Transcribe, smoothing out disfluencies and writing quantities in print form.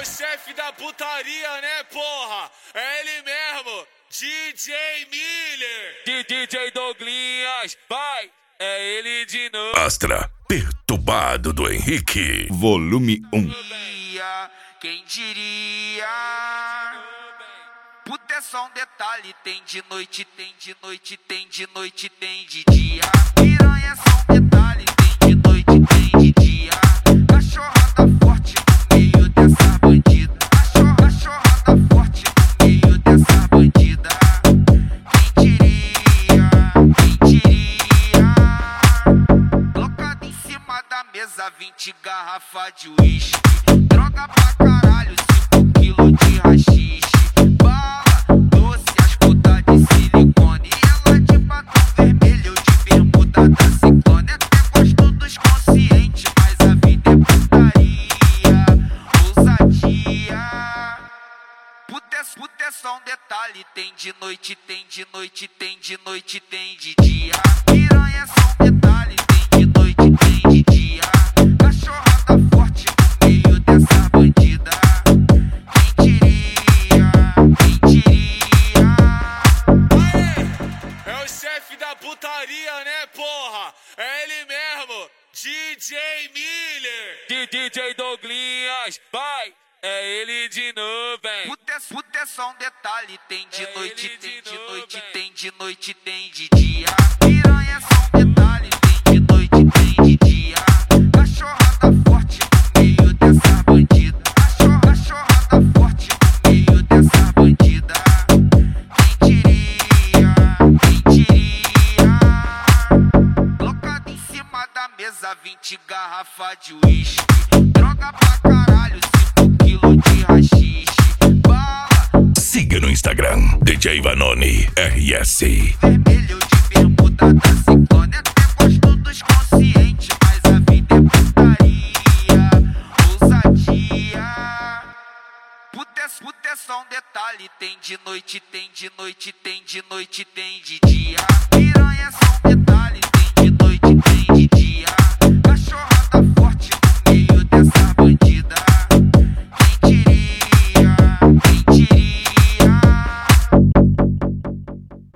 chefe da putaria, né, porra? É ele mesmo, DJ Miller. DJ Douglinhas, vai, é ele de novo. Astra, perturbado do Henrique, volume 1. Quem diria? Puta é só um detalhe, tem de noite, tem de noite, tem de noite, tem de dia. Piranha é só um detalhe, tem de noite, tem de dia. Cachorrada forte no meio dessa bandida. Cachorrada forte no meio dessa bandida. Quem diria? Quem diria? Colocado em cima da mesa, 20 garrafas de uísque. Droga pra caralho, 5 quilos de haxixe. Bala, doce, as putas de silicone. Ela de batom vermelho, de bermuda da ciclone. Até gosto dos conscientes, mas a vida é putaria, ousadia. Puta é só um detalhe, tem de noite, tem de noite, tem de noite, tem de dia. Piranha é só um detalhe, tem de noite, tem de dia. Cachorrada forte no meio dessa bandida. Quem diria? Quem diria? Aê, é o chefe da putaria, né, porra? É ele mesmo, DJ Miller. DJ Douglinhas, vai, é ele de novo, hein? Puta é só um detalhe, tem de noite, tem de noite, tem de noite, tem de dia. Piranha é só um detalhe, tem de noite, tem de dia. Cachorrada forte no meio dessa bandida. Cachorrada forte no meio dessa bandida. Quem diria? Quem diria? Colocado em cima da mesa, 20 garrafas de uísque. Droga pra caralho, 5 quilos de haxixe. Bala, Siga no Instagram, DJ Vanoni RS. vermelho de bermuda da ciclone. Até gosto dos conscientes, mas a vida é putaria, ousadia. Puta é só um detalhe, tem de noite, tem de noite, tem de noite, tem de dia. Piranha é só um detalhe.